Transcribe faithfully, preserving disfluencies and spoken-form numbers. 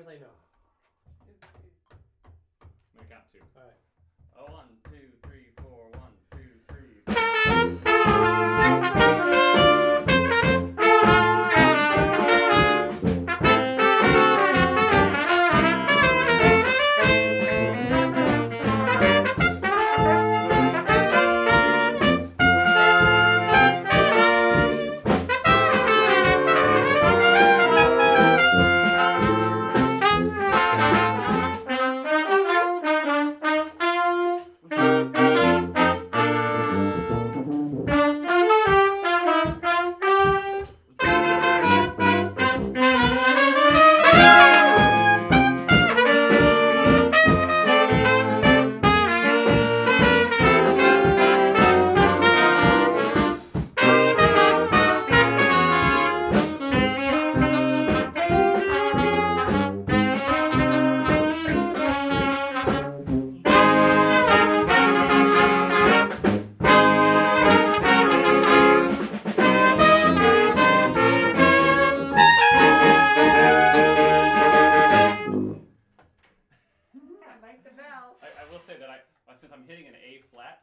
as I know. I'm gonna count two. All right. Oh, one, two, three, four. One, two, three. I like the bell. I, I will say that I, uh, since I'm hitting an A flat,